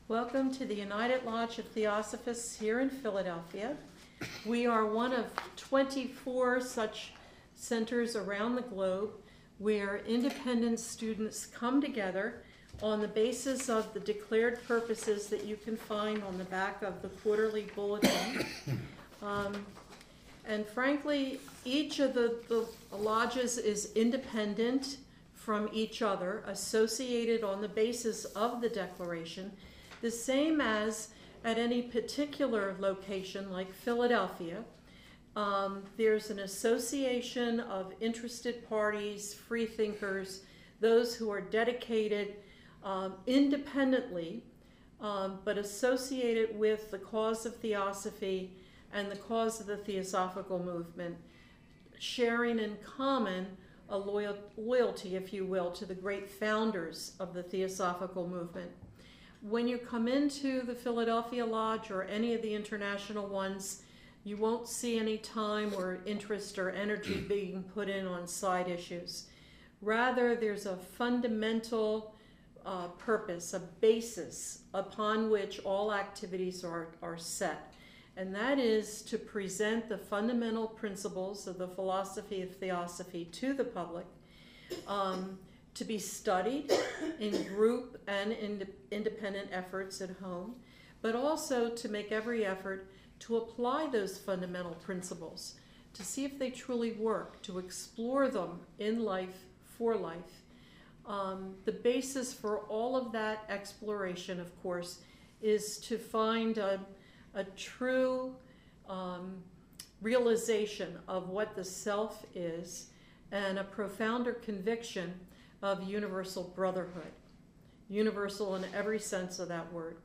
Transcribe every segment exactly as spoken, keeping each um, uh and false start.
Welcome to the United Lodge of Theosophists here in Philadelphia. We are one of twenty-four such centers around the globe where independent students come together on the basis of the declared purposes that you can find on the back of the quarterly bulletin. Um, and frankly, each of the, the lodges is independent from each other, associated on the basis of the declaration, the same as at any particular location like Philadelphia. Um, there's an association of interested parties, free thinkers, those who are dedicated um, independently, um, but associated with the cause of theosophy and the cause of the theosophical movement, sharing in common a loyal, loyalty, if you will, to the great founders of the theosophical movement. When you come into the Philadelphia Lodge or any of the international ones, you won't see any time or interest or energy being put in on side issues. Rather, there's a fundamental uh, purpose, a basis upon which all activities are, are set. And that is to present the fundamental principles of the philosophy of theosophy to the public, um, to be studied in group and in independent efforts at home, but also to make every effort to apply those fundamental principles, to see if they truly work, to explore them in life, for life. Um, the basis for all of that exploration, of course, is to find a, a true um, realization of what the self is and a profounder conviction of universal brotherhood, universal in every sense of that word.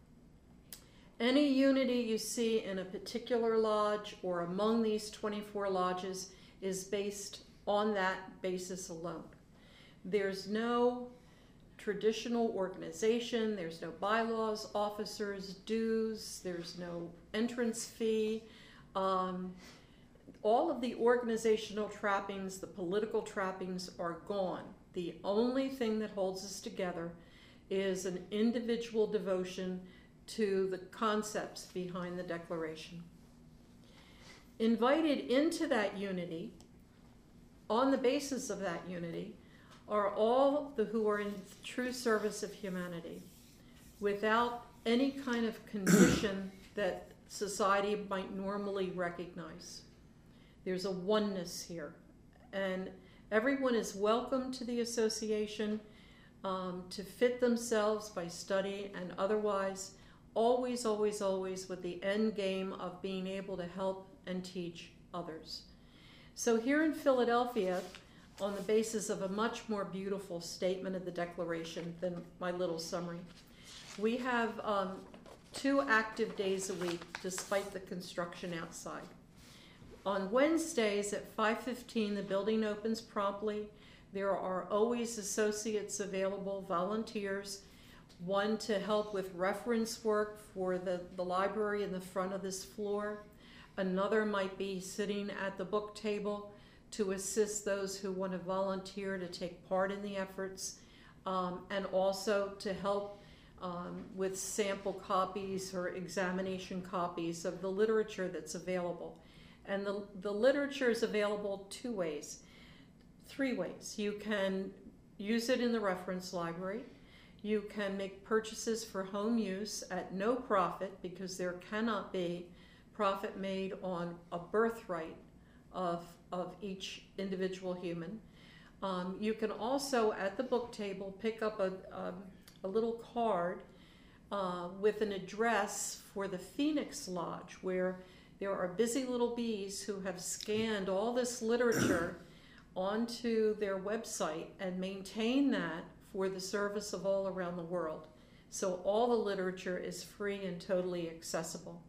Any unity you see in a particular lodge or among these twenty-four lodges is based on that basis alone. There's no traditional organization, there's no bylaws, officers, dues, there's no entrance fee. Um, all of the organizational trappings, the political trappings are gone. The only thing that holds us together is an individual devotion to the concepts behind the declaration. Invited into that unity, on the basis of that unity, are all the who are in true service of humanity, without any kind of condition that society might normally recognize. There's a oneness here, and everyone is welcome to the association um, to fit themselves by study and otherwise, always, always, always with the end game of being able to help and teach others. So here in Philadelphia, on the basis of a much more beautiful statement of the Declaration than my little summary, we have um, two active days a week despite the construction outside. On Wednesdays at five fifteen, the building opens promptly. There are always associates available, volunteers, one to help with reference work for the, the library in the front of this floor. Another might be sitting at the book table to assist those who want to volunteer to take part in the efforts, um, and also to help um, with sample copies or examination copies of the literature that's available. And the, the literature is available two ways, three ways. You can use it in the reference library. You can make purchases for home use at no profit, because there cannot be profit made on a birthright of, of each individual human. Um, you can also, at the book table, pick up a, a, a little card uh, with an address for the Phoenix Lodge, where there are busy little bees who have scanned all this literature onto their website and maintain that for the service of all around the world. So all the literature is free and totally accessible.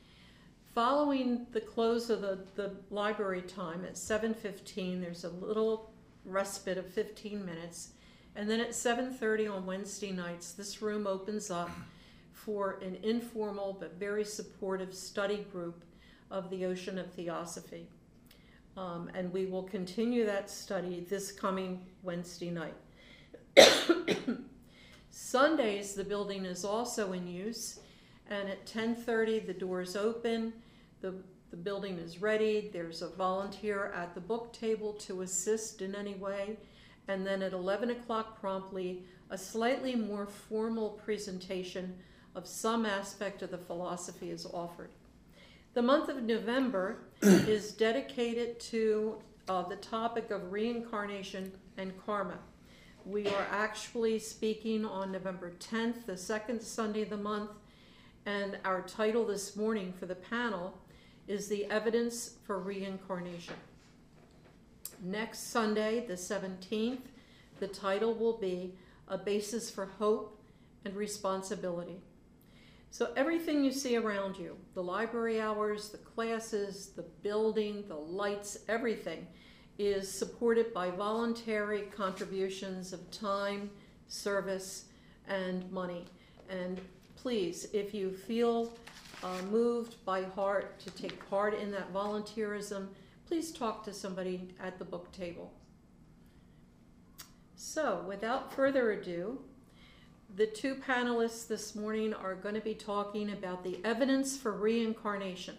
Following the close of the, the library time at seven fifteen, there's a little respite of fifteen minutes. And then at seven thirty on Wednesday nights, this room opens up for an informal but very supportive study group of the Ocean of Theosophy. Um, and we will continue that study this coming Wednesday night. So Sundays, the building is also in use, and at ten thirty, the doors open, the, the building is ready, there's a volunteer at the book table to assist in any way, and then at eleven o'clock promptly, a slightly more formal presentation of some aspect of the philosophy is offered. The month of November is dedicated to uh, the topic of reincarnation and karma. We are actually speaking on November tenth, the second Sunday of the month, and our title this morning for the panel is The Evidence for Reincarnation. Next Sunday, the seventeenth, the title will be A Basis for Hope and Responsibility. So everything you see around you, the library hours, the classes, the building, the lights, everything is supported by voluntary contributions of time, service, and money. And please, if you feel uh, moved by heart to take part in that volunteerism, please talk to somebody at the book table. So, without further ado, the two panelists this morning are going to be talking about the evidence for reincarnation.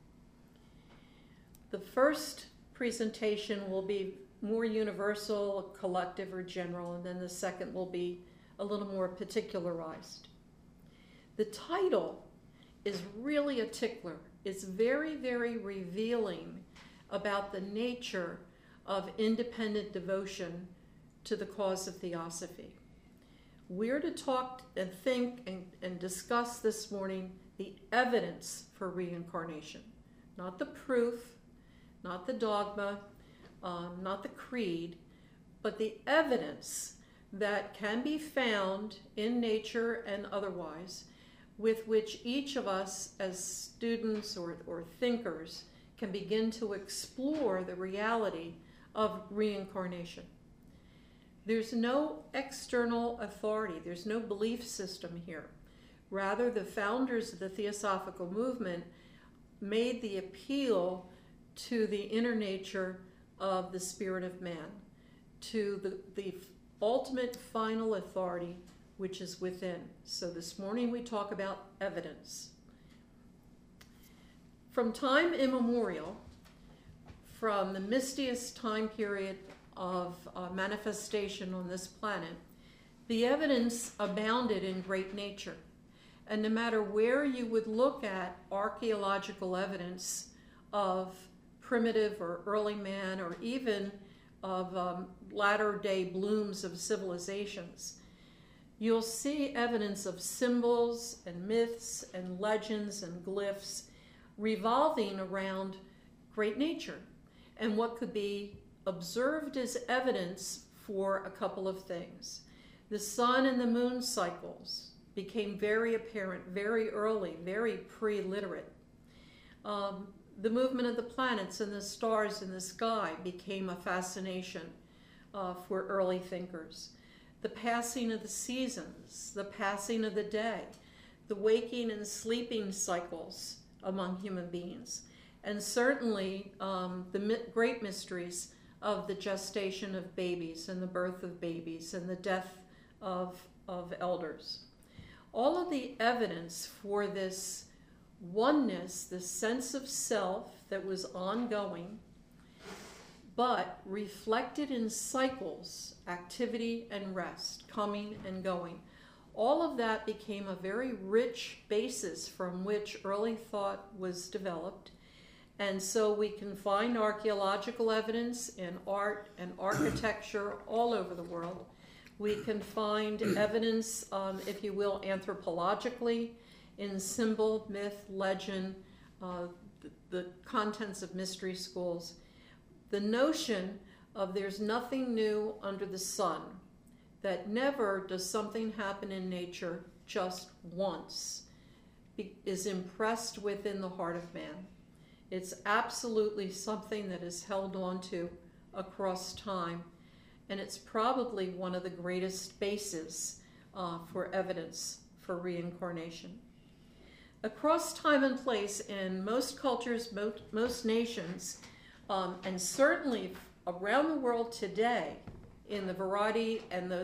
The first presentation will be more universal, collective, or general, and then the second will be a little more particularized. The title is really a tickler. It's very, very revealing about the nature of independent devotion to the cause of theosophy. We're to talk and think and, and discuss this morning the evidence for reincarnation, not the proof, not the dogma, um, not the creed, but the evidence that can be found in nature and otherwise, with which each of us as students or, or thinkers can begin to explore the reality of reincarnation. There's no external authority, there's no belief system here. Rather, the founders of the Theosophical movement made the appeal to the inner nature of the spirit of man, to the, the ultimate final authority which is within. So this morning we talk about evidence. From time immemorial, from the mistiest time period of uh, manifestation on this planet, the evidence abounded in great nature. And no matter where you would look at archaeological evidence of primitive or early man, or even of um, latter-day blooms of civilizations, you'll see evidence of symbols and myths and legends and glyphs revolving around great nature and what could be observed as evidence for a couple of things. The sun and the moon cycles became very apparent very early, very pre-literate. Um, the movement of the planets and the stars in the sky became a fascination uh, for early thinkers. The passing of the seasons, the passing of the day, the waking and sleeping cycles among human beings, and certainly um, the mi- great mysteries of the gestation of babies and the birth of babies and the death of, of elders. All of the evidence for this oneness, this sense of self that was ongoing, but reflected in cycles, activity and rest, coming and going. All of that became a very rich basis from which early thought was developed. And so we can find archaeological evidence in art and architecture all over the world. We can find evidence, um, if you will, anthropologically, in symbol, myth, legend, uh, the, the contents of mystery schools. The notion of there's nothing new under the sun, that never does something happen in nature just once, is impressed within the heart of man. It's absolutely something that is held onto across time, and it's probably one of the greatest bases uh, for evidence for reincarnation. Across time and place, in most cultures, most, most nations, um, and certainly around the world today, in the variety and the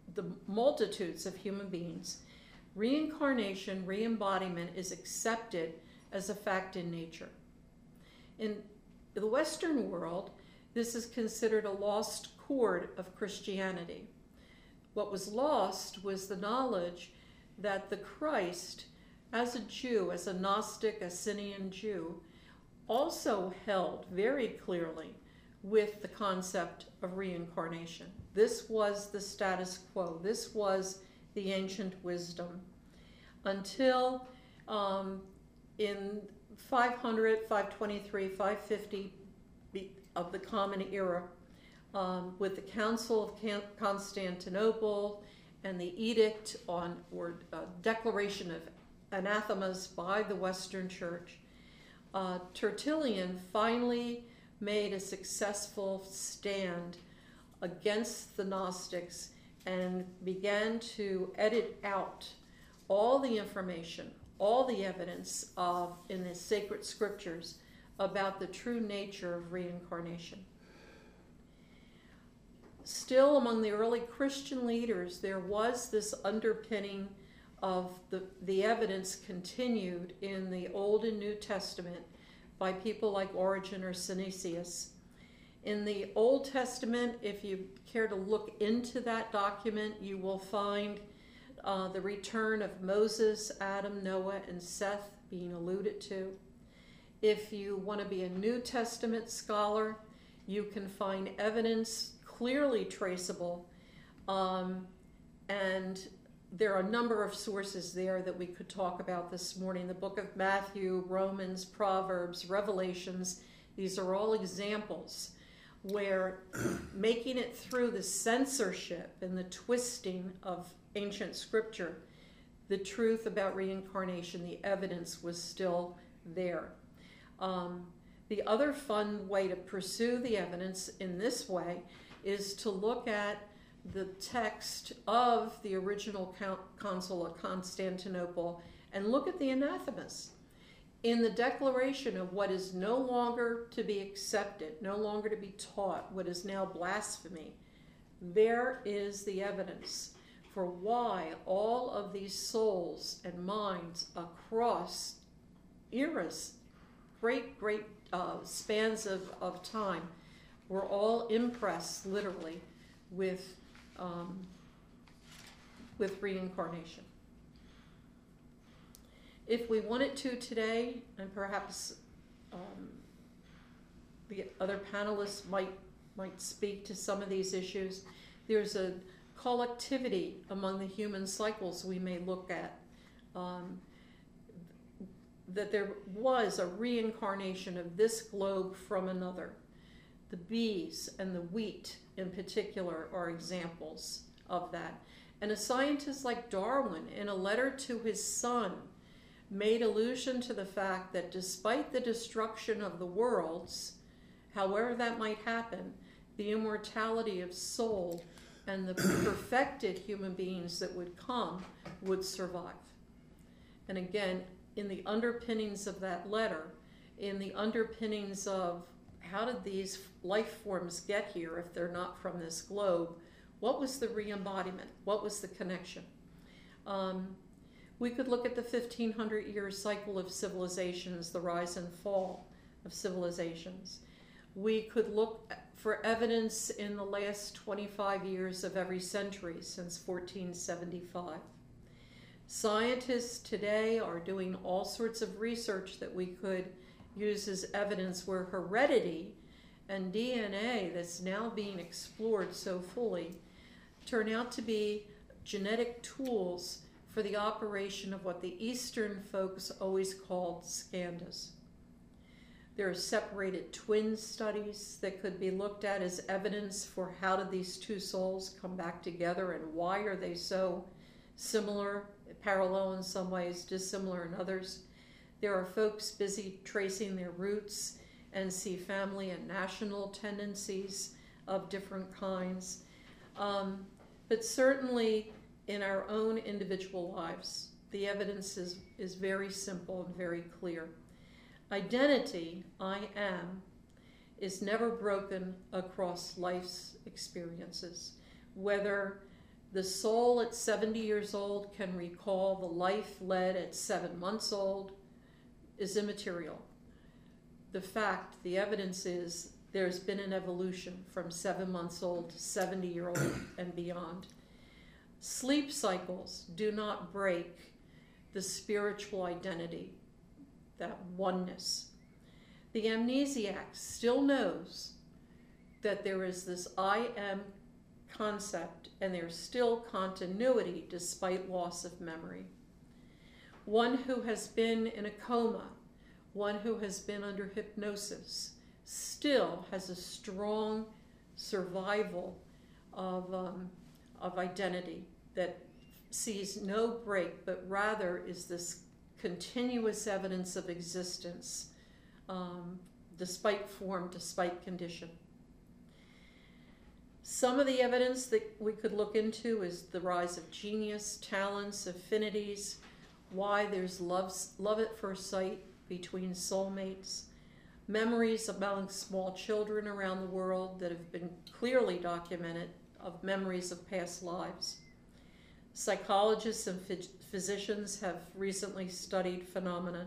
the multitudes of human beings, reincarnation, re-embodiment is accepted as a fact in nature. In the Western world, this is considered a lost chord of Christianity. What was lost was the knowledge that the Christ, as a Jew, as a Gnostic, Essenian Jew, also held very clearly with the concept of reincarnation. This was the status quo. This was the ancient wisdom. Until um, in five hundred, five twenty-three, five fifty of the Common Era, um, with the Council of Constantinople and the edict on, or uh, declaration of anathemas by the Western Church, uh, Tertullian finally made a successful stand against the Gnostics and began to edit out all the information, all the evidence of in the sacred scriptures about the true nature of reincarnation. Still, among the early Christian leaders, there was this underpinning of the, the evidence continued in the Old and New Testament by people like Origen or Synesius. In the Old Testament, if you care to look into that document, you will find uh, the return of Moses, Adam, Noah, and Seth being alluded to. If you want to be a New Testament scholar, you can find evidence clearly traceable, um, and there are a number of sources there that we could talk about this morning. The book of Matthew, Romans, Proverbs, Revelations, these are all examples where making it through the censorship and the twisting of ancient scripture, the truth about reincarnation, the evidence was still there. Um, the other fun way to pursue the evidence in this way is to look at the text of the original Council of Constantinople and look at the anathemas. In the declaration of what is no longer to be accepted, no longer to be taught, what is now blasphemy, there is the evidence for why all of these souls and minds across eras, great, great uh, spans of, of time, were all impressed literally with, um, with reincarnation. If we wanted to today, and perhaps um, the other panelists might, might speak to some of these issues, there's a collectivity among the human cycles we may look at, um, that there was a reincarnation of this globe from another. The bees and the wheat in particular are examples of that. And a scientist like Darwin, in a letter to his son, made allusion to the fact that despite the destruction of the worlds, however that might happen, the immortality of soul and the perfected human beings that would come would survive. And again, in the underpinnings of that letter, in the underpinnings of how did these life forms get here if they're not from this globe, what was the re-embodiment? What was the connection? Um, we could look at the fifteen hundred year cycle of civilizations, the rise and fall of civilizations. We could look for evidence in the last twenty-five years of every century since fourteen seventy-five. Scientists today are doing all sorts of research that we could use as evidence where heredity and D N A that's now being explored so fully turn out to be genetic tools for the operation of what the Eastern folks always called skandhas. There are separated twin studies that could be looked at as evidence for how did these two souls come back together and why are they so similar, parallel in some ways, dissimilar in others. There are folks busy tracing their roots and see family and national tendencies of different kinds. Um, but certainly in our own individual lives, the evidence is, is very simple and very clear. Identity, I am, is never broken across life's experiences, whether The soul at seventy years old can recall the life led at seven months old is immaterial. The fact, the evidence is there's been an evolution from seven months old to seventy year old and beyond. Sleep cycles do not break the spiritual identity, that oneness. The amnesiac still knows that there is this I am concept, and there's still continuity despite loss of memory. One who has been in a coma, one who has been under hypnosis, still has a strong survival of, um, of identity that sees no break, but rather is this continuous evidence of existence, um, despite form, despite condition. Some of the evidence that we could look into is the rise of genius, talents, affinities, why there's love's, love at first sight between soulmates, memories among small children around the world that have been clearly documented of memories of past lives. Psychologists and phys- physicians have recently studied phenomena.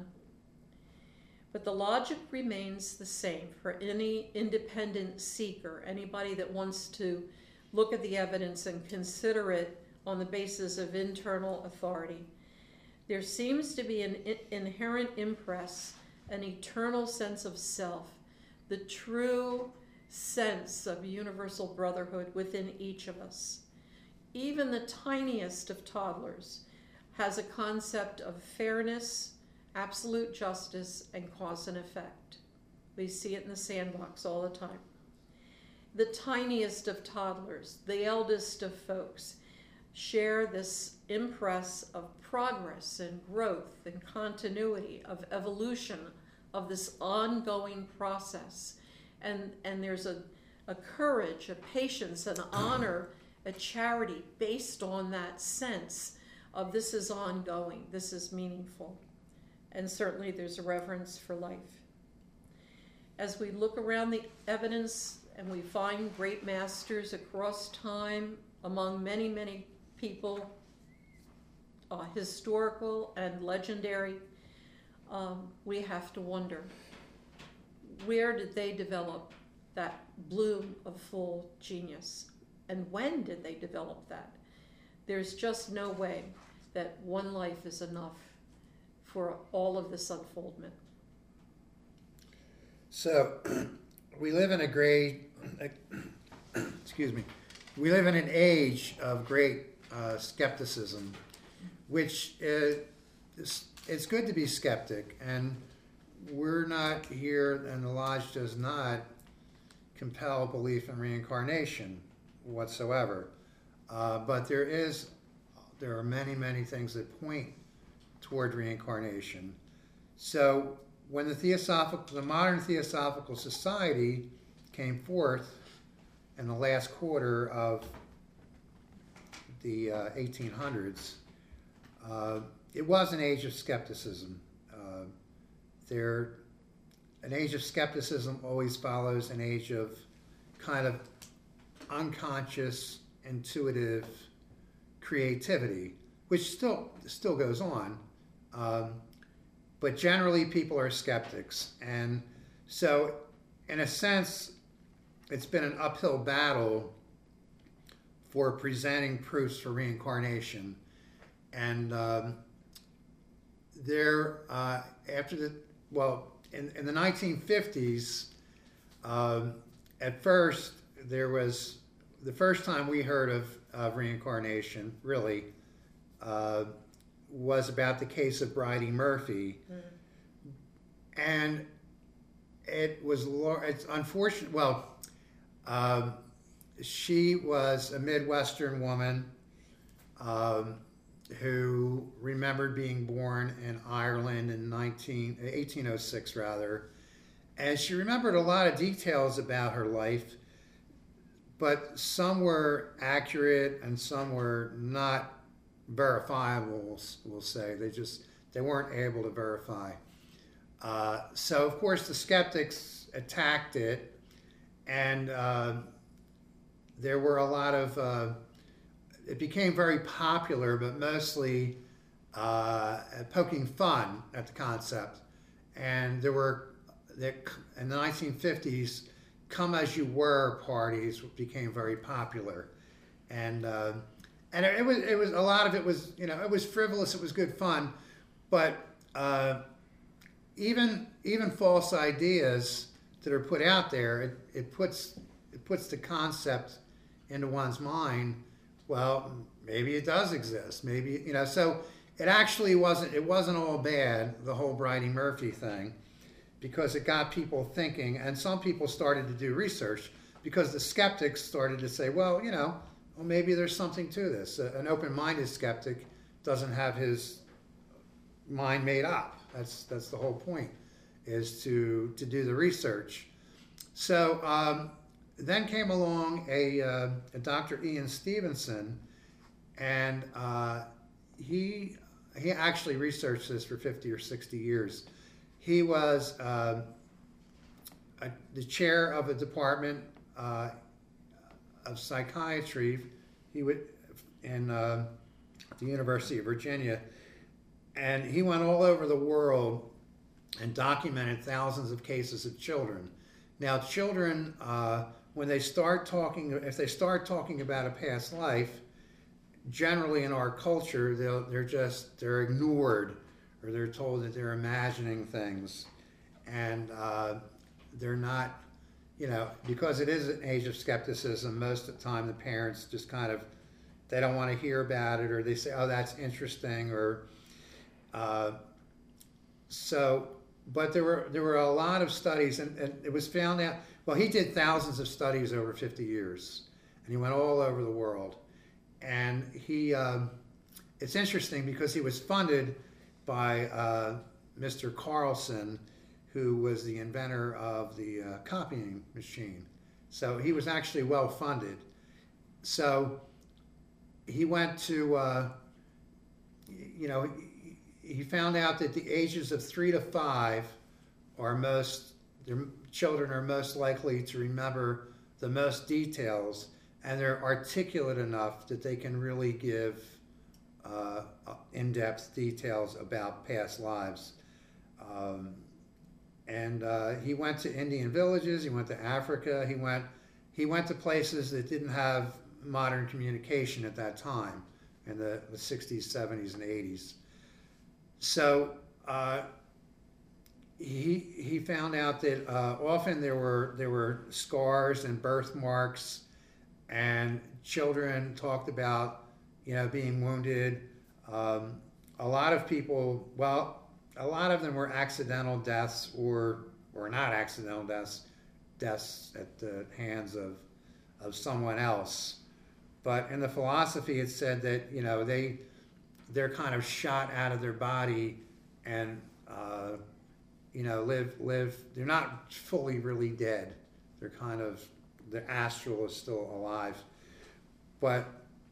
But the logic remains the same for any independent seeker, anybody that wants to look at the evidence and consider it on the basis of internal authority. There seems to be an inherent impress, an eternal sense of self, the true sense of universal brotherhood within each of us. Even the tiniest of toddlers has a concept of fairness, absolute justice, and cause and effect. We see it in the sandbox all the time. The tiniest of toddlers, the eldest of folks, share this impress of progress and growth and continuity, of evolution, of this ongoing process. And, and there's a, a courage, a patience, an honor, a charity based on that sense of this is ongoing, this is meaningful. And certainly there's a reverence for life. As we look around the evidence and we find great masters across time among many, many people, uh, historical and legendary, um, we have to wonder, where did they develop that bloom of full genius? And when did they develop that? There's just no way that one life is enough for all of this unfoldment. So, we live in a great, excuse me, we live in an age of great uh, skepticism, which uh, is, it's good to be skeptic, and we're not here, and the Lodge does not compel belief in reincarnation whatsoever. Uh, but there is, there are many, many things that point toward reincarnation. So when the Theosophical, the modern Theosophical Society came forth in the last quarter of the uh, eighteen hundreds, uh, it was an age of skepticism. Uh, there, an age of skepticism always follows an age of kind of unconscious, intuitive creativity, which still still goes on. Um, but generally people are skeptics. And so in a sense, it's been an uphill battle for presenting proofs for reincarnation. And um, there, uh, after the, well, in, in the nineteen fifties, um, at first there was, the first time we heard of, of reincarnation, really, uh, was about the case of Bridie Murphy. Mm. And it was, it's unfortunate, well, um, she was a Midwestern woman um, who remembered being born in Ireland in nineteen, eighteen oh six, rather. And she remembered a lot of details about her life, but some were accurate and some were not verifiable, we'll, we'll say. They just, they weren't able to verify. Uh, so, of course, the skeptics attacked it, and uh, there were a lot of uh, it became very popular, but mostly uh, poking fun at the concept. And there were, in the nineteen fifties, come as you were parties became very popular. And uh, and it was it was a lot of it was, you know, it was frivolous, it was good fun, but uh, even even false ideas that are put out there, it, it puts it puts the concept into one's mind. Well, maybe it does exist. Maybe, you know, so it actually wasn't it wasn't all bad, the whole Bridey Murphy thing, because it got people thinking, and some people started to do research because the skeptics started to say, well, you know, well, maybe there's something to this. Uh, an open-minded skeptic doesn't have his mind made up. That's that's the whole point, is to to do the research. So um, then came along a, uh, a Doctor Ian Stevenson, and uh, he he actually researched this for fifty or sixty years. He was uh, a, the chair of a department uh, of psychiatry. He would in uh, the University of Virginia, and he went all over the world and documented thousands of cases of children. Now, children, uh, when they start talking, if they start talking about a past life, generally in our culture, they'll, they're just, they're ignored, or they're told that they're imagining things. And uh, they're not, you know, because it is an age of skepticism, most of the time the parents just kind of, they don't want to hear about it, or they say, oh, that's interesting, or, uh, so, but there were there were a lot of studies, and, and it was found out, well, he did thousands of studies over fifty years, and he went all over the world. And he, um, it's interesting because he was funded by uh, Mister Carlson, who was the inventor of the uh, copying machine. So he was actually well funded. So he went to, uh, you know, he found out that the ages of three to five are most, their children are most likely to remember the most details, and they're articulate enough that they can really give uh, in-depth details about past lives. Um, and uh, he went to Indian villages, he went to Africa, he went, he went to places that didn't have modern communication at that time, in the, the sixties, seventies, and eighties. So uh, he he found out that uh, often there were there were scars and birthmarks, and children talked about, you know, being wounded. Um, a lot of people, well, a lot of them were accidental deaths, or or not accidental deaths, deaths at the hands of of someone else. But in the philosophy, it said that, you know, they they're kind of shot out of their body, and uh, you know, live live. They're not fully really dead. They're kind of, the astral is still alive. But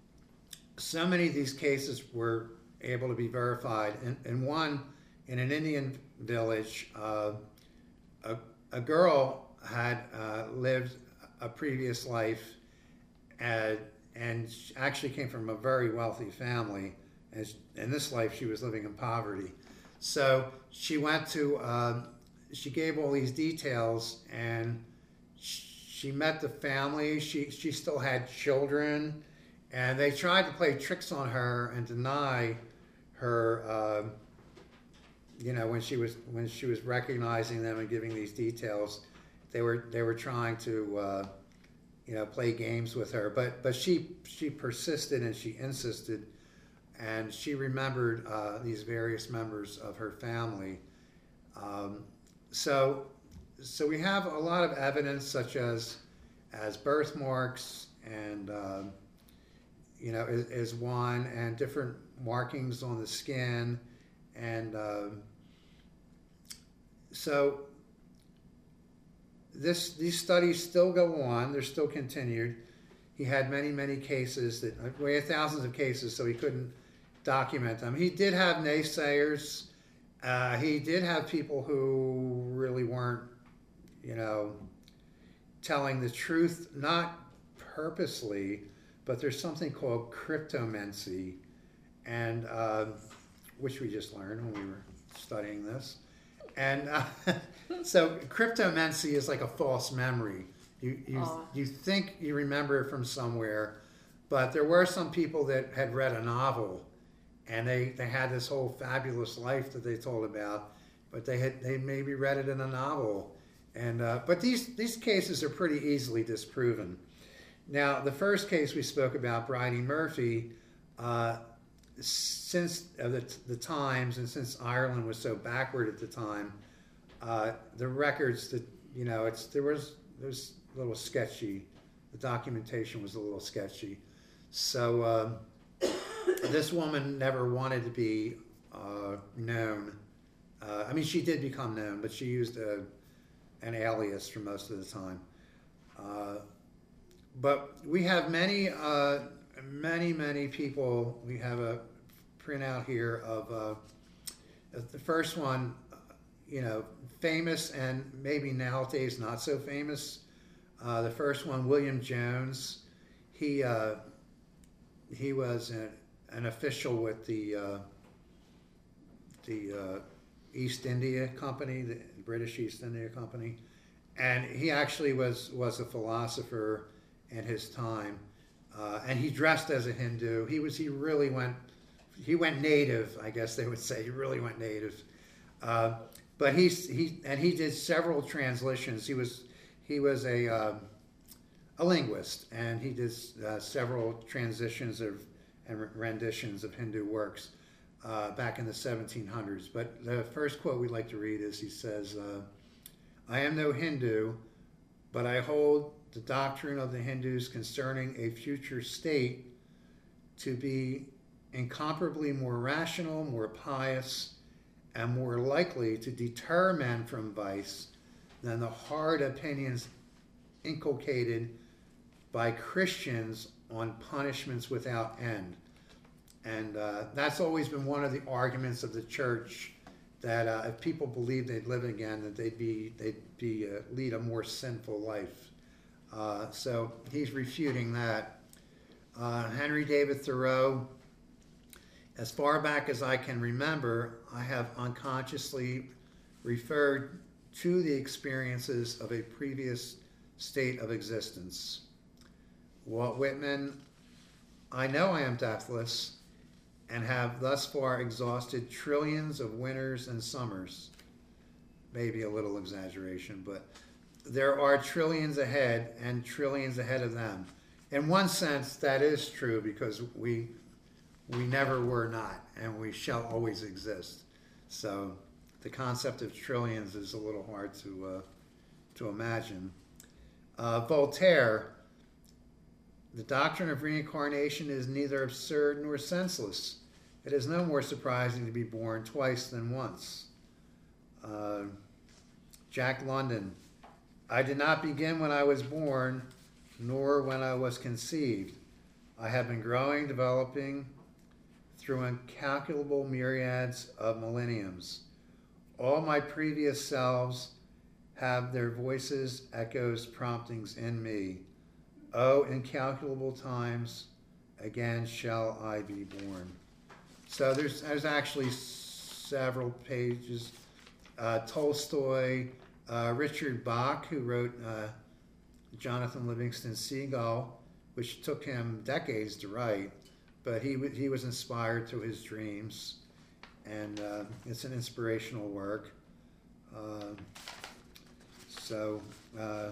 so many of these cases were able to be verified. And, and one, in an Indian village, uh, a, a girl had uh, lived a previous life, and, and actually came from a very wealthy family. And in this life, she was living in poverty. So she went to, um, she gave all these details, and she met the family. She, she still had children, and they tried to play tricks on her and deny her, uh, you know, when she was when she was recognizing them and giving these details, they were they were trying to, uh, you know, play games with her. But but she she persisted, and she insisted. And she remembered uh, these various members of her family. Um, so, so we have a lot of evidence, such as as birthmarks, and uh, you know, is, is one, and different markings on the skin, and uh, so this these studies still go on. They're still continued. He had many many cases that we had thousands of cases, so he couldn't document them. He did have naysayers. Uh, he did have people who really weren't, you know, telling the truth, not purposely, but there's something called cryptomancy, and uh, which we just learned when we were studying this. And uh, so cryptomancy is like a false memory. You you Aw. you think you remember it from somewhere, but there were some people that had read a novel, and they, they had this whole fabulous life that they told about, but they had they maybe read it in a novel. And uh, but these these cases are pretty easily disproven. Now, the first case we spoke about, Bridie Murphy, uh, since uh, the, the times and since Ireland was so backward at the time, uh, the records that you know it's there was there was a little sketchy. The documentation was a little sketchy. So uh, this woman never wanted to be uh, known. Uh, I mean, she did become known, but she used a, an alias for most of the time. Uh, but we have many, uh, many, many people. We have a printout here of uh, the first one, you know, famous and maybe nowadays not so famous. Uh, the first one, William Jones. He uh, he was an, an official with the uh, the uh, East India Company, the British East India Company, and he actually was was a philosopher in his time, uh, and he dressed as a Hindu. He was he really went he went native, I guess they would say. He really went native, uh, but he's he and he did several translations. He was he was a uh, a linguist, and he did uh, several transitions of and renditions of Hindu works uh, back in the seventeen hundreds. But the first quote we'd like to read is, he says, uh, "I am no Hindu, but I hold the doctrine of the Hindus concerning a future state to be incomparably more rational, more pious, and more likely to deter men from vice than the hard opinions inculcated by Christians on punishments without end." And uh, that's always been one of the arguments of the church, that uh, if people believed they'd live again, that they'd be they'd be uh, lead a more sinful life. Uh, so he's refuting that. Uh, Henry David Thoreau, as far back as I can remember, I have unconsciously referred to the experiences of a previous state of existence. Walt Whitman, I know I am deathless and have thus far exhausted trillions of winters and summers. Maybe a little exaggeration, but there are trillions ahead and trillions ahead of them. In one sense, that is true, because we we never were not, and we shall always exist. So the concept of trillions is a little hard to uh, to imagine. Uh, Voltaire, the doctrine of reincarnation is neither absurd nor senseless. It is no more surprising to be born twice than once. Uh, Jack London, I did not begin when I was born, nor when I was conceived. I have been growing, developing through incalculable myriads of millenniums. All my previous selves have their voices, echoes, promptings in me. Oh, incalculable times, again shall I be born. So there's there's actually several pages. Uh, Tolstoy, uh, Richard Bach, who wrote uh, Jonathan Livingston Seagull, which took him decades to write, but he he was inspired through his dreams, and uh, it's an inspirational work. Uh, so. Uh,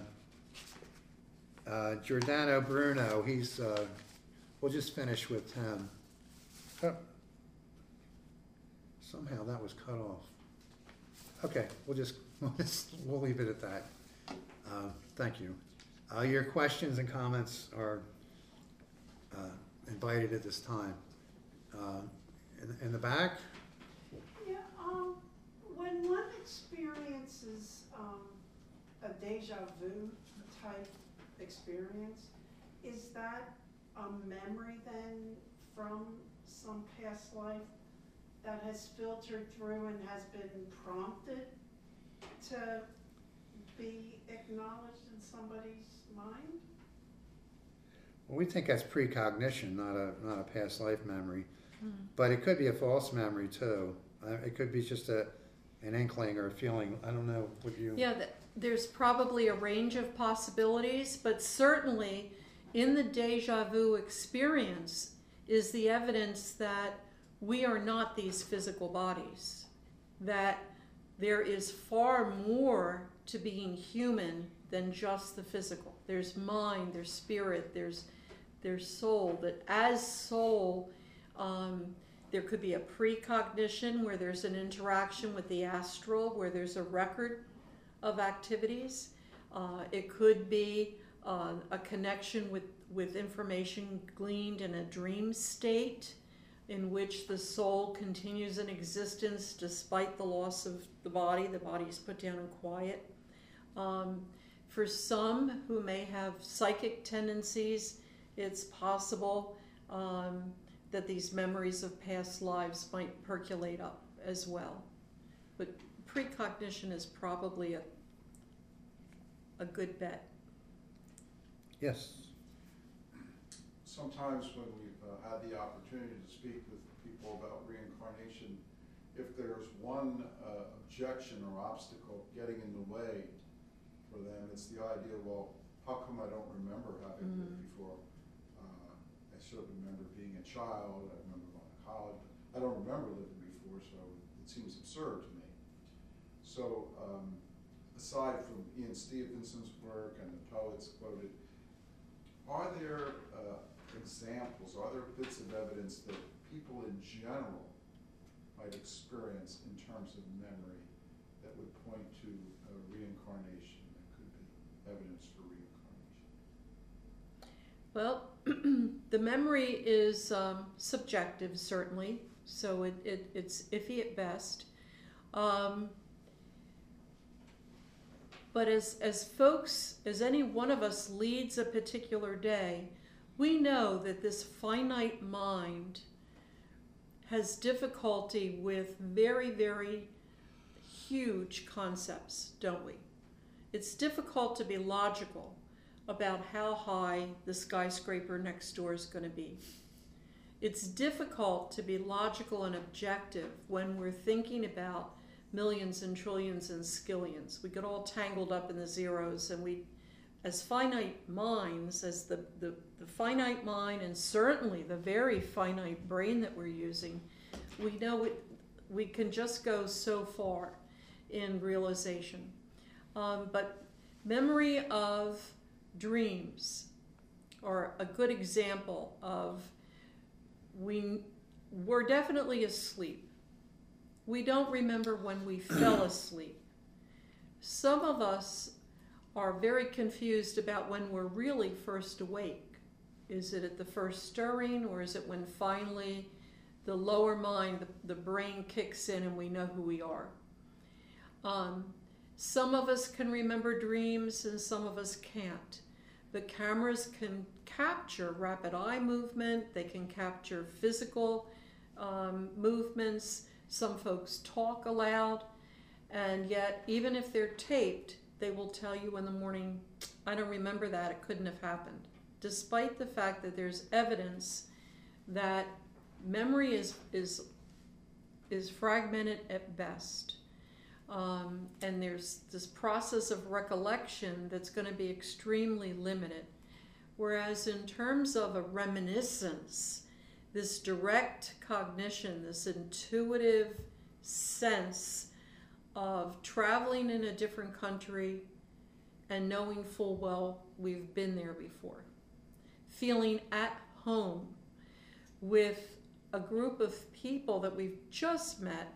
Uh, Giordano Bruno, he's, uh, we'll just finish with him. Oh, somehow that was cut off. Okay, we'll just, we'll, just, we'll leave it at that. Uh, thank you. Uh, your questions and comments are uh, invited at this time. Uh, in, in the back? Yeah, um, when one experiences um, a deja vu type experience, is that a memory then from some past life that has filtered through and has been prompted to be acknowledged in somebody's mind? Well, we think that's precognition, not a not a past life memory, Mm. but it could be a false memory too. Uh, it could be just a an inkling or a feeling. I don't know what you. Yeah, th- there's probably a range of possibilities, but certainly in the deja vu experience is the evidence that we are not these physical bodies, that there is far more to being human than just the physical. There's mind, there's spirit, there's there's soul, that as soul, um, there could be a precognition where there's an interaction with the astral, where there's a record of activities. Uh, it could be uh, a connection with, with information gleaned in a dream state in which the soul continues in existence despite the loss of the body. The body is put down in quiet. Um, for some who may have psychic tendencies, it's possible um, that these memories of past lives might percolate up as well. But precognition is probably a, a good bet. Yes. Sometimes when we've uh, had the opportunity to speak with people about reincarnation, if there's one uh, objection or obstacle getting in the way for them, it's the idea, well, how come I don't remember having Mm-hmm. lived before? Uh, I certainly remember being a child, I remember going to college, but I don't remember living before, so it seems absurd to me. So um, aside from Ian Stevenson's work and the poets quoted, are there uh, examples, are there bits of evidence that people in general might experience in terms of memory that would point to uh, reincarnation, that could be evidence for reincarnation? Well, the memory is um, subjective, certainly, so it, it, it's iffy at best. Um, but as, as folks, as any one of us leads a particular day, we know that this finite mind has difficulty with very, very huge concepts, don't we? It's difficult to be logical about how high the skyscraper next door is going to be. It's difficult to be logical and objective when we're thinking about millions and trillions and skillions. We get all tangled up in the zeros, and we, as finite minds, as the, the, the finite mind and certainly the very finite brain that we're using, we know it, we can just go so far in realization. Um, but memory of dreams are a good example of we we're definitely asleep. We don't remember when we fell asleep. Some of us are very confused about when we're really first awake. Is it at the first stirring, or is it when finally the lower mind, the, the brain kicks in and we know who we are? Um, some of us can remember dreams and some of us can't. The cameras can capture rapid eye movement, they can capture physical um, movements. Some folks talk aloud, and yet even if they're taped, they will tell you in the morning, I don't remember that, it couldn't have happened. Despite the fact that there's evidence that memory is, is, is fragmented at best. Um, and there's this process of recollection that's going to be extremely limited. Whereas in terms of a reminiscence, this direct cognition, this intuitive sense of traveling in a different country and knowing full well we've been there before, feeling at home with a group of people that we've just met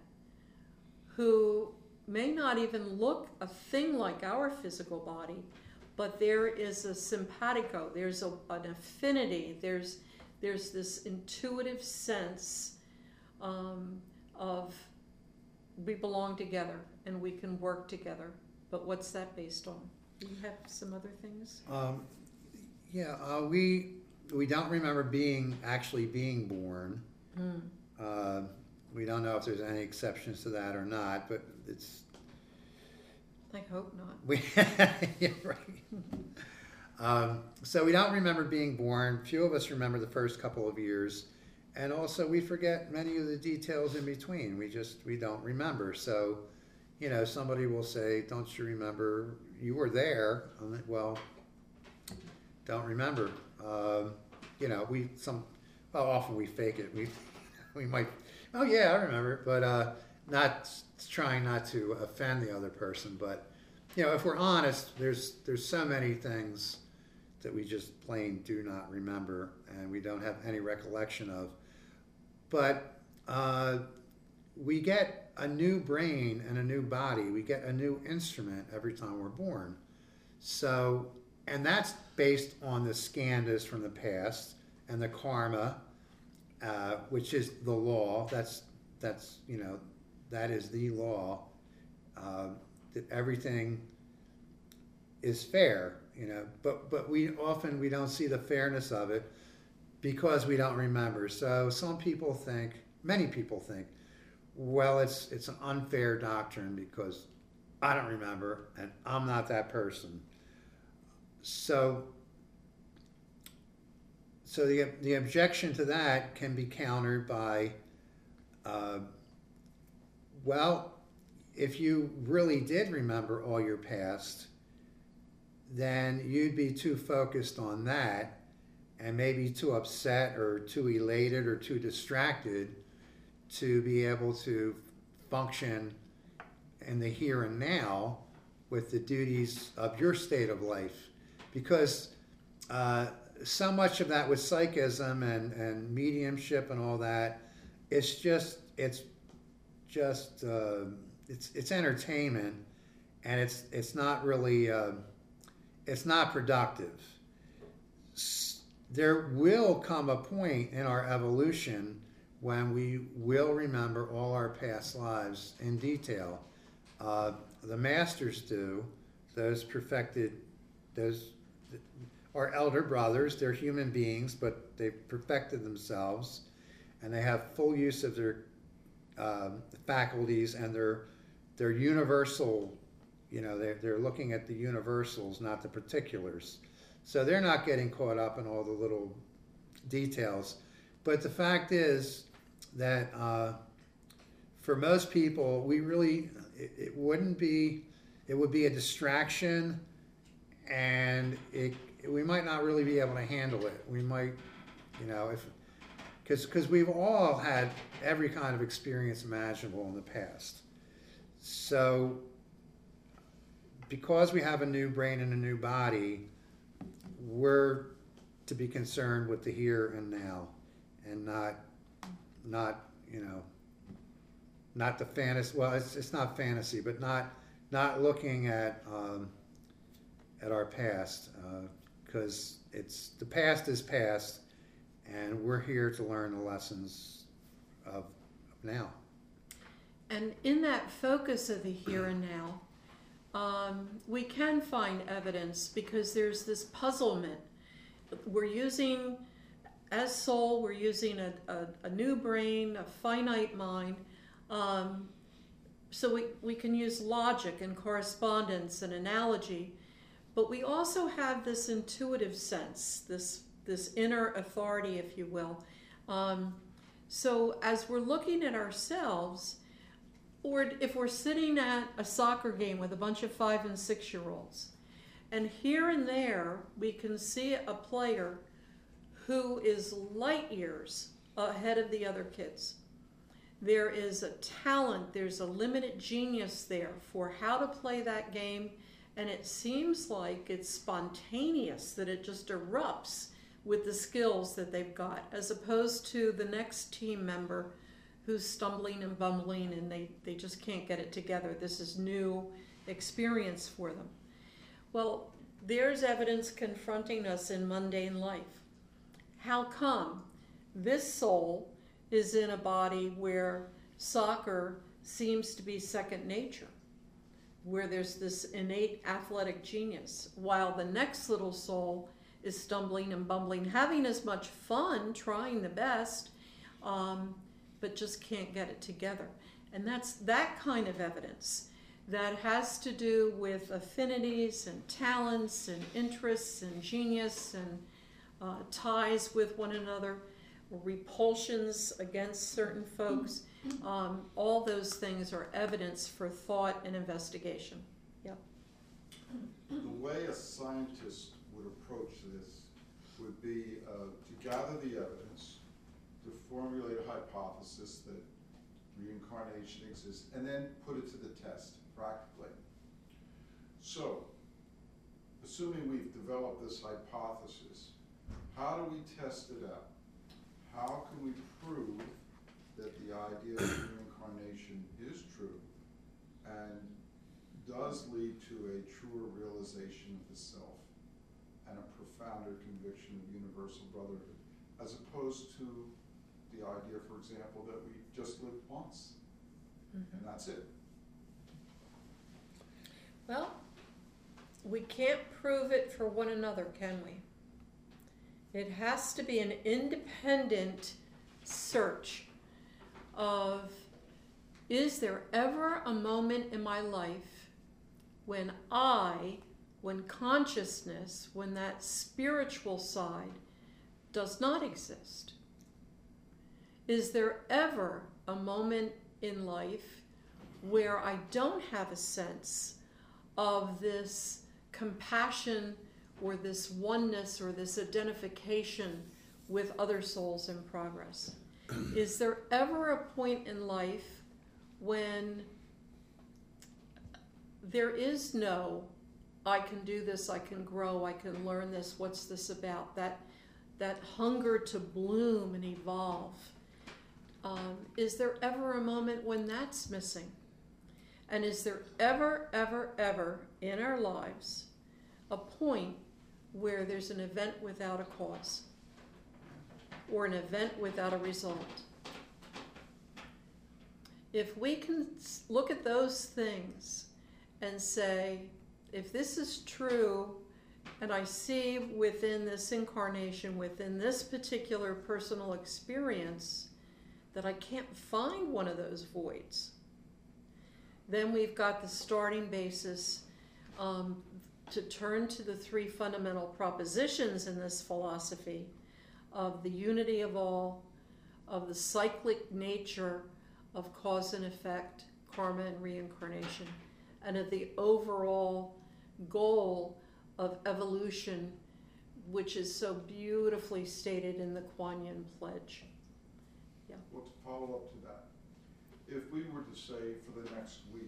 who may not even look a thing like our physical body, but there is a simpatico, there's a, an affinity, there's there's this intuitive sense um, of we belong together and we can work together. But what's that based on? Do you have some other things? Um, yeah, uh, we we don't remember being actually being born. Mm. Uh, we don't know if there's any exceptions to that or not, but it's I hope not. we yeah, right. Um, so we don't remember being born. Few of us remember the first couple of years. And also we forget many of the details in between. We just, we don't remember. So, you know, somebody will say, don't you remember you were there? I'm like, well, don't remember. Um, you know, we, some, well, often we fake it. We, we might, oh yeah, I remember, but uh, not trying not to offend the other person. But, you know, if we're honest, there's, there's so many things that we just plain do not remember and we don't have any recollection of. But uh, we get a new brain and a new body. We get a new instrument every time we're born. So, and that's based on the skandhas from the past and the karma, uh, which is the law. That's, that's, you know, that is the law, uh, that everything is fair, you know, but, but we often, we don't see the fairness of it because we don't remember. So some people think, many people think, well, it's, it's an unfair doctrine because I don't remember and I'm not that person. So, so the, the objection to that can be countered by, uh, well, if you really did remember all your past, then you'd be too focused on that and maybe too upset or too elated or too distracted to be able to function in the here and now with the duties of your state of life. Because uh, so much of that with psychism and, and mediumship and all that, it's just, it's just, uh, it's, it's entertainment and it's, it's not really, uh, it's not productive. There will come a point in our evolution when we will remember all our past lives in detail. Uh, the masters do, those perfected, those are elder brothers, they're human beings, but they've perfected themselves and they have full use of their uh, faculties and their, their universal, you know, they're, they're looking at the universals, not the particulars. So they're not getting caught up in all the little details. But the fact is that uh, for most people, we really, it, it wouldn't be, it would be a distraction and it, we might not really be able to handle it. We might, you know, if, because because we've all had every kind of experience imaginable in the past. So because we have a new brain and a new body, we're to be concerned with the here and now and not, not, you know, not the fantasy, well, it's, it's not fantasy, but not, not looking at, um, at our past, because uh, it's, the past is past and we're here to learn the lessons of, of now. And in that focus of the here and now, um, we can find evidence because there's this puzzlement. We're using, as soul, we're using a, a, a new brain, a finite mind, um, so we, we can use logic and correspondence and analogy, but we also have this intuitive sense, this, this inner authority, if you will. Um, so as we're looking at ourselves, or if we're sitting at a soccer game with a bunch of five and six year olds, and here and there we can see a player who is light years ahead of the other kids. There is a talent, there's a limited genius there for how to play that game, and it seems like it's spontaneous, that it just erupts with the skills that they've got, as opposed to the next team member who's stumbling and bumbling and they, they just can't get it together. This is new experience for them. Well, there's evidence confronting us in mundane life. How come this soul is in a body where soccer seems to be second nature, where there's this innate athletic genius, while the next little soul is stumbling and bumbling, having as much fun, trying the best, um, but just can't get it together. And that's that kind of evidence. that has to do with affinities and talents and interests and genius and uh, ties with one another, repulsions against certain folks. Um, all those things are evidence for thought and investigation. Yeah. The way a scientist would approach this would be uh, to gather the evidence, to formulate a hypothesis that reincarnation exists, and then put it to the test practically. So, assuming we've developed this hypothesis, how do we test it out? How can we prove that the idea of reincarnation is true and does lead to a truer realization of the self and a profounder conviction of universal brotherhood, as opposed to the idea, for example, that we just live once, mm-hmm. and that's it? Well, we can't prove it for one another, can we? It has to be an independent search of, is there ever a moment in my life when I, when consciousness, when that spiritual side does not exist? Is there ever a moment in life where I don't have a sense of this compassion or this oneness or this identification with other souls in progress? Is there ever a point in life when there is no, I can do this, I can grow, I can learn this, what's this about? That, that hunger to bloom and evolve. Um, is there ever a moment when that's missing? And is there ever, ever, ever in our lives a point where there's an event without a cause or an event without a result? If we can look at those things and say, if this is true, and I see within this incarnation, within this particular personal experience, that I can't find one of those voids, then we've got the starting basis um, to turn to the three fundamental propositions in this philosophy of the unity of all, of the cyclic nature of cause and effect, karma and reincarnation, and of the overall goal of evolution, which is so beautifully stated in the Kuan Yin Pledge. Yeah. Well, to follow up to that, if we were to say for the next week,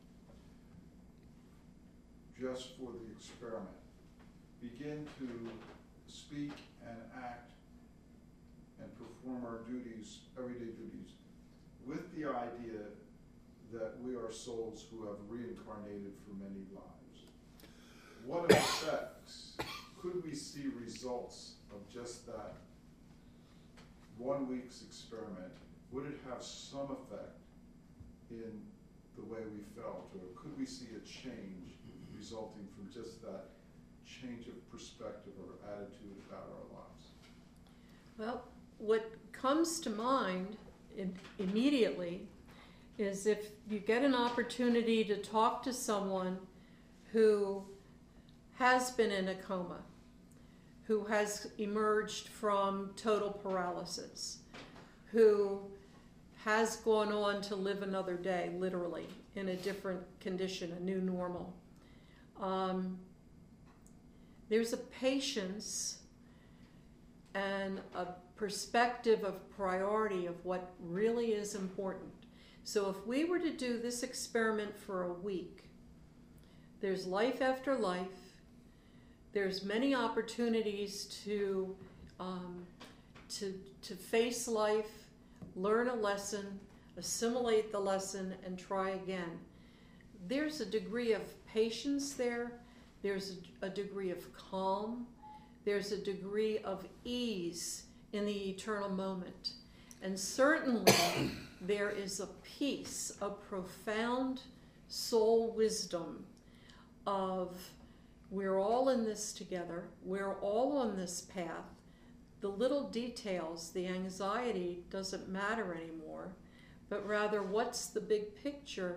just for the experiment, begin to speak and act and perform our duties, everyday duties, with the idea that we are souls who have reincarnated for many lives, what effects could we see results of just that one week's experiment? Would it have some effect in the way we felt, or could we see a change resulting from just that change of perspective or attitude about our lives? Well, what comes to mind in, immediately is if you get an opportunity to talk to someone who has been in a coma, who has emerged from total paralysis, who has gone on to live another day, literally, in a different condition, a new normal. Um, there's a patience and a perspective of priority of what really is important. So if we were to do this experiment for a week, there's life after life, there's many opportunities to, um, to, to face life, learn a lesson, assimilate the lesson, and try again. There's a degree of patience there, there's a, a degree of calm, there's a degree of ease in the eternal moment. And certainly there is a peace, a profound soul wisdom of we're all in this together, we're all on this path. The little details, the anxiety doesn't matter anymore, but rather what's the big picture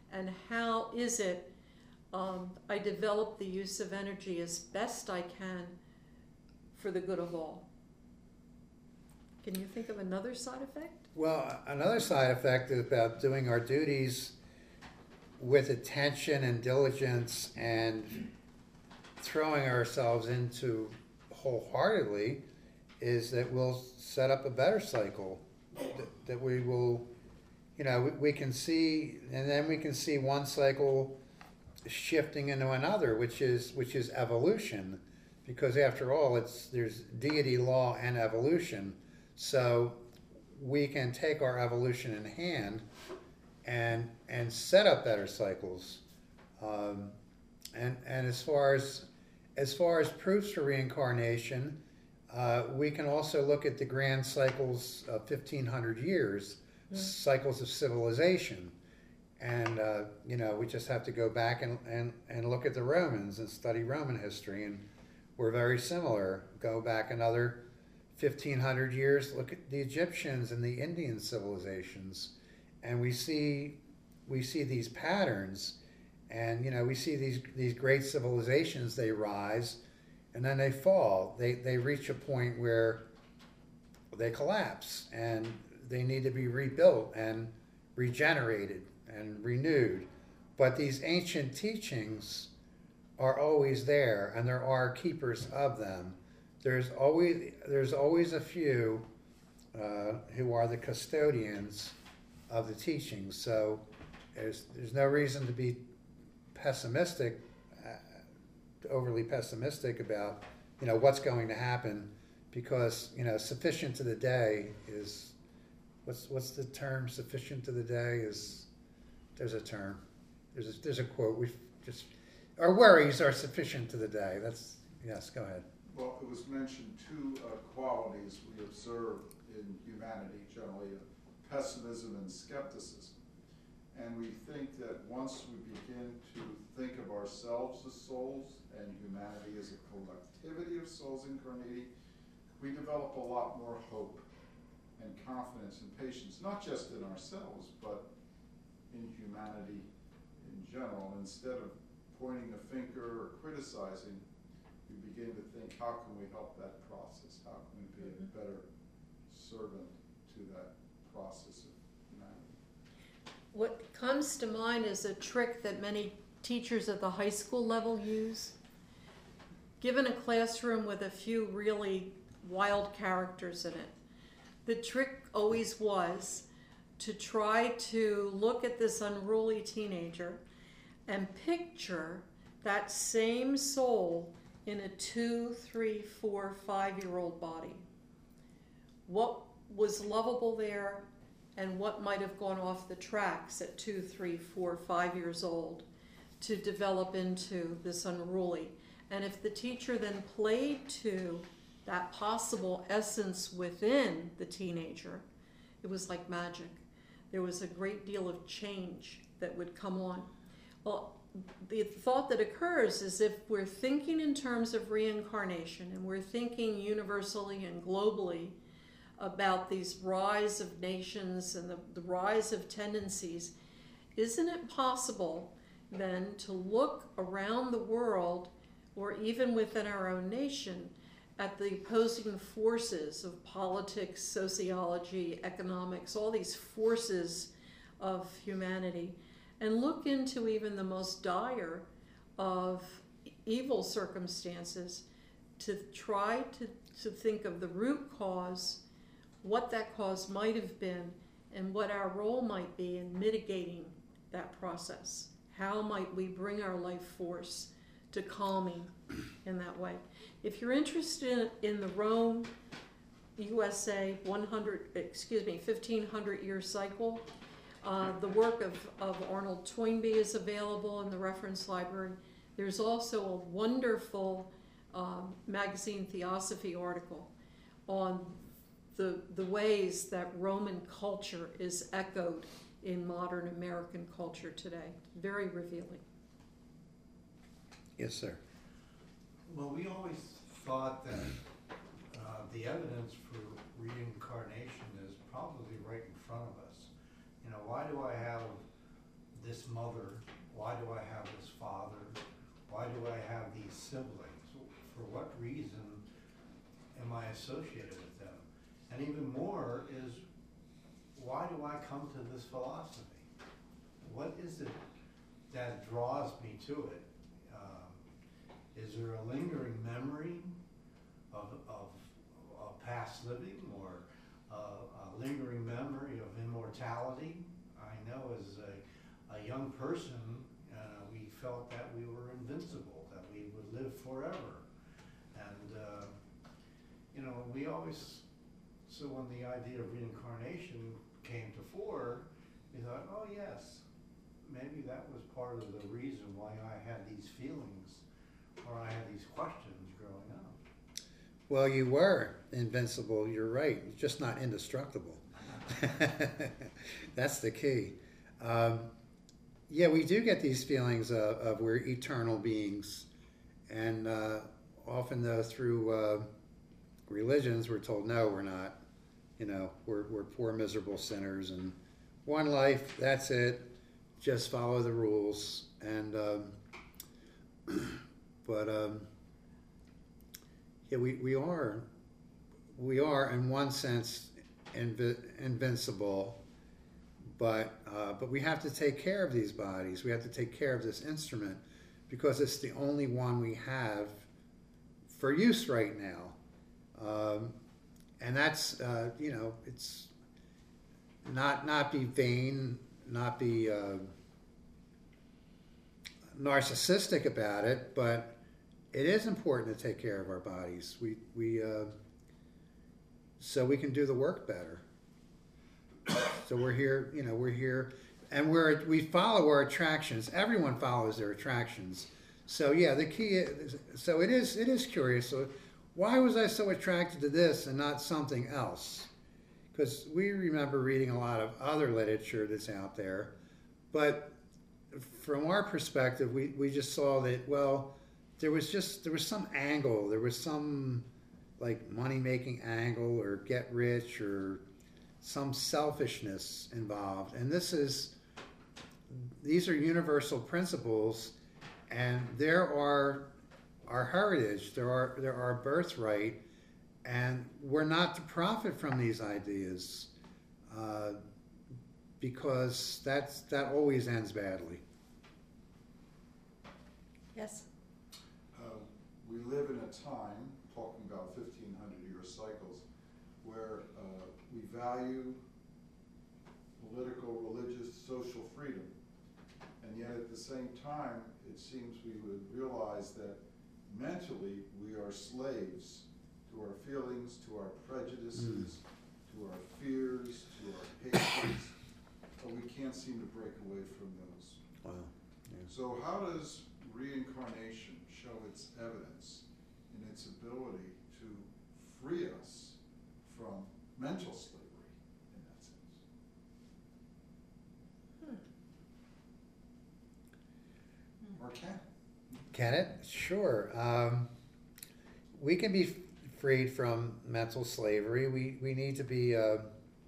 and how is it um, I develop the use of energy as best I can for the good of all. Can you think of another side effect? Well, another side effect is about doing our duties with attention and diligence and throwing ourselves into wholeheartedly is that we'll set up a better cycle, that, that we will, you know, we, we can see, and then we can see one cycle shifting into another, which is which is evolution, because after all, it's there's deity law and evolution, so we can take our evolution in hand and and set up better cycles, um, and and as far as as far as proofs for reincarnation, uh, we can also look at the grand cycles of fifteen hundred years, mm. cycles of civilization. And, uh, you know, we just have to go back and, and, and look at the Romans and study Roman history, and we're very similar. Go back another fifteen hundred years, look at the Egyptians and the Indian civilizations, and we see we see these patterns, and, you know, we see these, these great civilizations, they rise, and then they fall. They, they reach a point where they collapse, and they need to be rebuilt and regenerated and renewed. But these ancient teachings are always there, and there are keepers of them. There's always there's always a few uh, who are the custodians of the teachings. So there's there's no reason to be pessimistic, uh, overly pessimistic about, you know, what's going to happen, because, you know, sufficient to the day is what's what's the term? Sufficient to the day is. There's a term. There's a, there's a quote. We just our worries are sufficient to the day. That's yes. Go ahead. Well, it was mentioned two uh, qualities we observe in humanity generally: uh, pessimism and skepticism. And we think that once we begin to think of ourselves as souls and humanity as a collectivity of souls incarnating, we develop a lot more hope and confidence and patience, not just in ourselves, but in humanity in general. Instead of pointing a finger or criticizing, we begin to think, how can we help that process? How can we be a better servant to that process of humanity? What comes to mind is a trick that many teachers at the high school level use. Given a classroom with a few really wild characters in it, the trick always was to try to look at this unruly teenager and picture that same soul in a two, three, four, five-year-old body. What was lovable there and what might have gone off the tracks at two, three, four, five years old to develop into this unruly. And if the teacher then played to that possible essence within the teenager, it was like magic. There was a great deal of change that would come on. Well, the thought that occurs is if we're thinking in terms of reincarnation and we're thinking universally and globally about these rise of nations and the, the rise of tendencies, isn't it possible then to look around the world or even within our own nation at the opposing forces of politics, sociology, economics, all these forces of humanity, and look into even the most dire of evil circumstances to try to, to think of the root cause, what that cause might have been, and what our role might be in mitigating that process. How might we bring our life force to calming in that way? If you're interested in the Rome, U S A one hundred, excuse me, fifteen hundred year cycle, uh, the work of, of Arnold Toynbee is available in the reference library. There's also a wonderful um, magazine Theosophy article on the, the ways that Roman culture is echoed in modern American culture today. Very revealing. Yes, sir. Well, we always thought that uh, the evidence for reincarnation is probably right in front of us. You know, why do I have this mother? Why do I have this father? Why do I have these siblings? For what reason am I associated with them? And even more is, why do I come to this philosophy? What is it that draws me to it? Um, is there a lingering memory of, of, of past living, or uh, a lingering memory of immortality? I know as a, a young person, uh, we felt that we were invincible, that we would live forever. And, uh, you know, we always, so when the idea of reincarnation came to fore, we thought, oh yes, maybe that was part of the reason why I had these feelings, or I had these questions growing up. Well, you were invincible, you're right, just not indestructible. That's the key. Um, yeah, we do get these feelings of, of we're eternal beings, and uh, often though through uh, religions we're told no, we're not. You know, we're, we're poor miserable sinners, and one life, that's it, just follow the rules. And um, but um, yeah, we, we are we are in one sense invi- invincible, but uh, but we have to take care of these bodies. We have to take care of this instrument because it's the only one we have for use right now. Um, and that's uh, you know, it's not not be vain, not be uh, narcissistic about it, but it is important to take care of our bodies. We we uh, so we can do the work better. So we're here, you know, we're here, and we're we follow our attractions. Everyone follows their attractions. So yeah, the key is, so it is it is curious. So why was I so attracted to this and not something else? Because we remember reading a lot of other literature that's out there, but from our perspective, we, we just saw that, well, there was just, there was some angle, there was some like money-making angle or get rich or some selfishness involved. And this is, these are universal principles, and there are our heritage, there are, there are our birthright, and we're not to profit from these ideas uh, because that's, that always ends badly. Yes? Uh, we live in a time, talking about fifteen hundred year cycles, where uh, we value political, religious, social freedom. And yet at the same time, it seems we would realize that mentally we are slaves to our feelings, to our prejudices, mm. to our fears, to our hatreds, but we can't seem to break away from those. Wow. Yeah. So how does reincarnation show its evidence in its ability to free us from mental slavery in that sense? Hmm. Or can it? Can it? Sure. Um, we can be freed from mental slavery. We, we need to be, uh,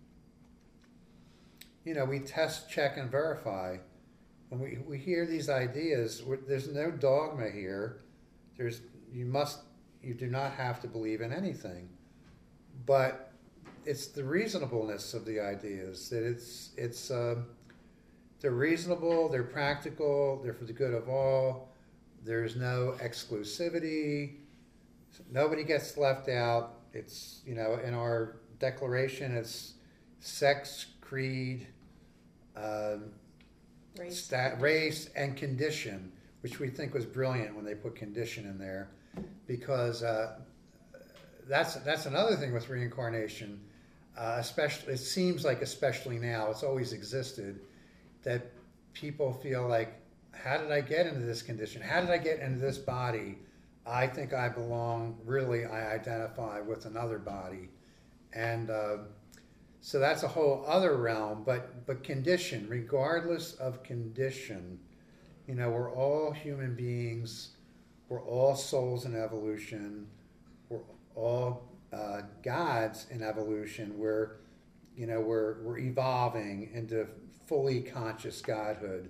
you know, we test, check, and verify. When we, we hear these ideas, there's no dogma here. There's, you must, you do not have to believe in anything. But it's the reasonableness of the ideas, that it's, it's, uh, they're reasonable, they're practical, they're for the good of all. There's no exclusivity. Nobody gets left out. It's, you know, in our declaration, it's sex, creed, um, Race. Stat, race and condition, which we think was brilliant when they put condition in there, because uh, that's that's another thing with reincarnation. Uh, especially, it seems like especially now, it's always existed, that people feel like, how did I get into this condition? How did I get into this body? I think I belong. Really, I identify with another body, and. Uh, So that's a whole other realm, but, but condition, regardless of condition, you know, we're all human beings, we're all souls in evolution, we're all uh, gods in evolution, we're, you know, we're, we're evolving into fully conscious godhood.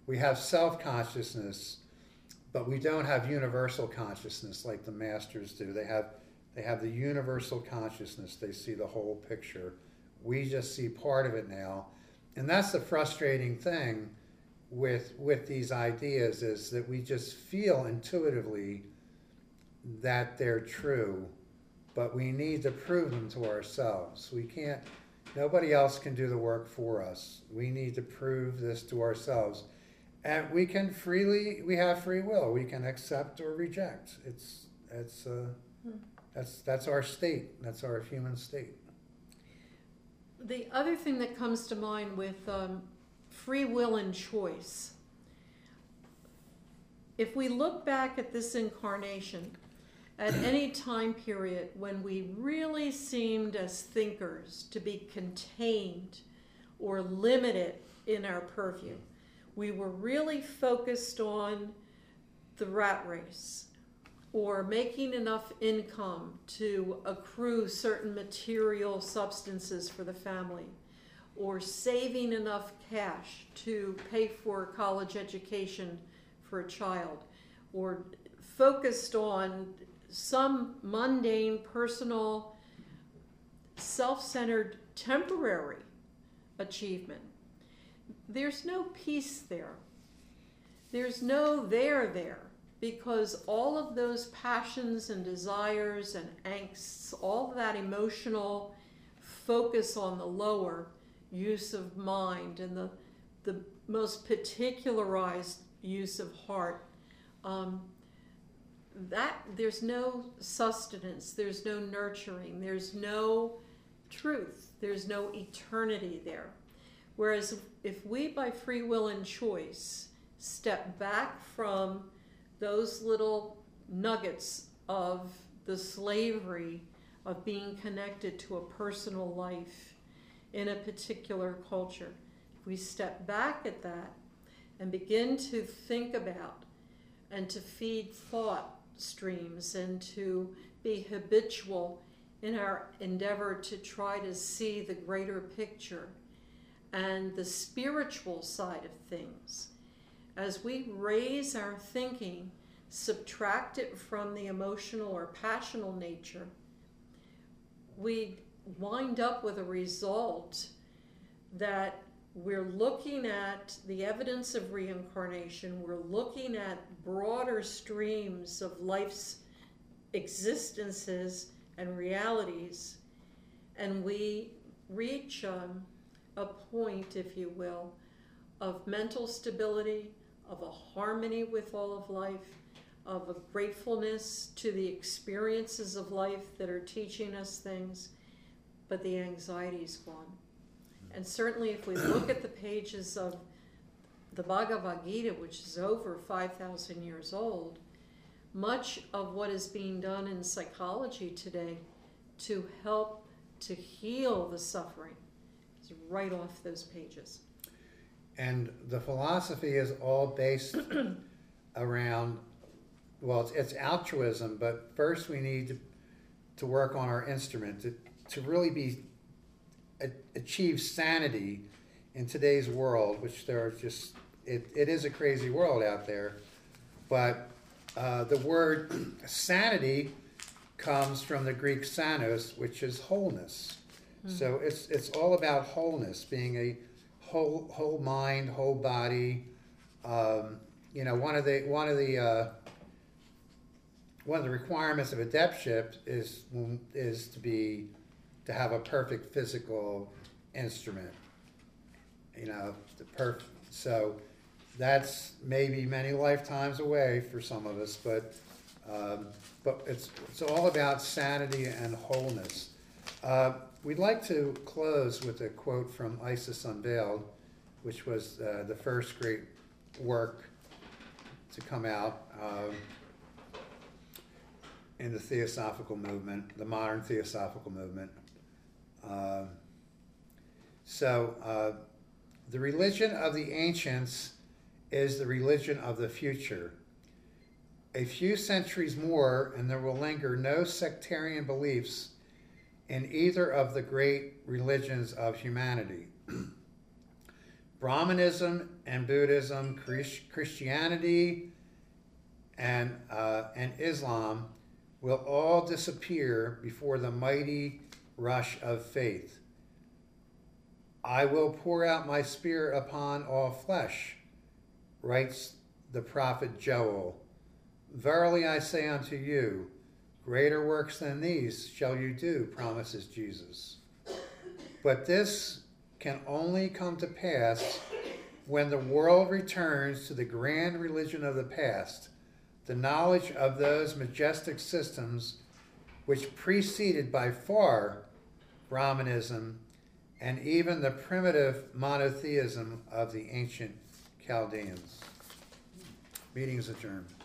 we have self-consciousness, but we don't have universal consciousness like the masters do. They have they have the universal consciousness. They see the whole picture. We just see part of it now. And that's the frustrating thing with with these ideas, is that we just feel intuitively that they're true, but we need to prove them to ourselves. We can't, nobody else can do the work for us. We need to prove this to ourselves. And we can freely, we have free will. We can accept or reject. It's, it's, uh, Hmm. that's, that's our state. That's our human state. The other thing that comes to mind with um, free will and choice, if we look back at this incarnation, at any time period when we really seemed as thinkers to be contained or limited in our purview, we were really focused on the rat race, or making enough income to accrue certain material substances for the family, or saving enough cash to pay for college education for a child, or focused on some mundane, personal, self-centered, temporary achievement. There's no peace there. There's no there there. Because all of those passions and desires and angsts, all of that emotional focus on the lower use of mind and the, the most particularized use of heart, um, that there's no sustenance, there's no nurturing, there's no truth, there's no eternity there. Whereas if we, by free will and choice, step back from those little nuggets of the slavery of being connected to a personal life in a particular culture, if we step back at that and begin to think about and to feed thought streams and to be habitual in our endeavor to try to see the greater picture and the spiritual side of things, as we raise our thinking, subtract it from the emotional or passional nature, we wind up with a result that we're looking at the evidence of reincarnation, we're looking at broader streams of life's existences and realities, and we reach um, a point, if you will, of mental stability, of a harmony with all of life, of a gratefulness to the experiences of life that are teaching us things, but the anxiety's gone. And certainly if we look at the pages of the Bhagavad Gita, which is over five thousand years old, much of what is being done in psychology today to help to heal the suffering is right off those pages. And the philosophy is all based around, well, it's, it's altruism, but first we need to, to work on our instrument to, to really be a, achieve sanity in today's world, which there are just, it, it is a crazy world out there. But uh, the word sanity comes from the Greek sanos, which is wholeness. Mm-hmm. So it's it's all about wholeness, being a whole whole mind, whole body. Um, you know, one of the one of the uh, one of the requirements of adeptship is is to be to have a perfect physical instrument. You know, the perfect. So that's maybe many lifetimes away for some of us, but um, but it's it's all about sanity and wholeness. Uh, we'd like to close with a quote from Isis Unveiled, which was uh, the first great work to come out um, in the Theosophical movement, the modern Theosophical movement. Uh, so uh, the religion of the ancients is the religion of the future. A few centuries more, and there will linger no sectarian beliefs in either of the great religions of humanity. Brahmanism and Buddhism, Chris- Christianity and, uh, and Islam will all disappear before the mighty rush of faith. I will pour out my spirit upon all flesh, writes the prophet Joel. Verily I say unto you, greater works than these shall you do, promises Jesus. But this can only come to pass when the world returns to the grand religion of the past, the knowledge of those majestic systems which preceded by far Brahmanism and even the primitive monotheism of the ancient Chaldeans. Meeting is adjourned.